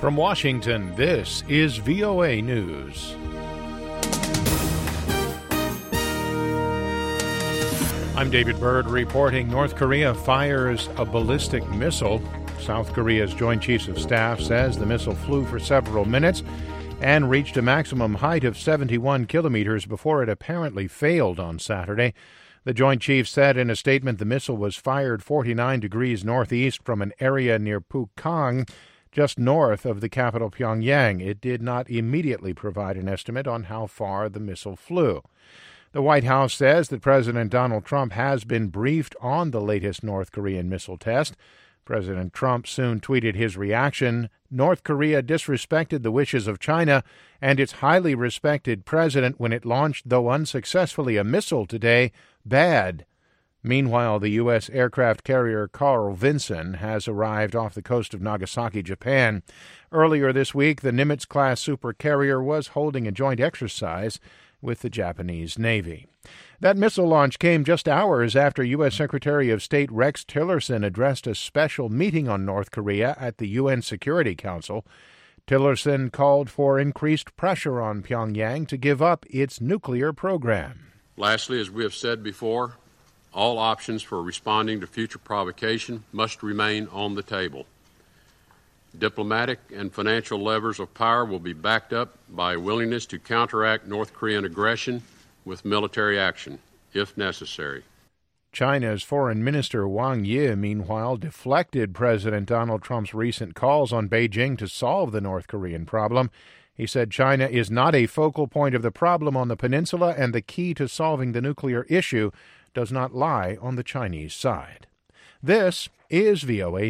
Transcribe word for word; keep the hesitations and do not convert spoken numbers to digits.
From Washington, this is V O A News. I'm David Byrd reporting North Korea fires a ballistic missile. South Korea's Joint Chiefs of Staff says the missile flew for several minutes and reached a maximum height of seventy-one kilometers before it apparently failed on Saturday. The Joint Chiefs said in a statement the missile was fired forty-nine degrees northeast from an area near Pukang, just north of the capital Pyongyang. It did not immediately provide an estimate on how far the missile flew. The White House says that President Donald Trump has been briefed on the latest North Korean missile test. President Trump soon tweeted his reaction. North Korea disrespected the wishes of China and its highly respected president when it launched, though unsuccessfully, a missile today. Bad. Meanwhile, the U S aircraft carrier Carl Vinson has arrived off the coast of Nagasaki, Japan. Earlier this week, the Nimitz-class supercarrier was holding a joint exercise with the Japanese Navy. That missile launch came just hours after U S Secretary of State Rex Tillerson addressed a special meeting on North Korea at the U N Security Council. Tillerson called for increased pressure on Pyongyang to give up its nuclear program. Lastly, as we have said before, all options for responding to future provocation must remain on the table. Diplomatic and financial levers of power will be backed up by a willingness to counteract North Korean aggression with military action, if necessary. China's Foreign Minister Wang Yi, meanwhile, deflected President Donald Trump's recent calls on Beijing to solve the North Korean problem. He said China is not a focal point of the problem on the peninsula, and the key to solving the nuclear issue does not lie on the Chinese side. This is V O A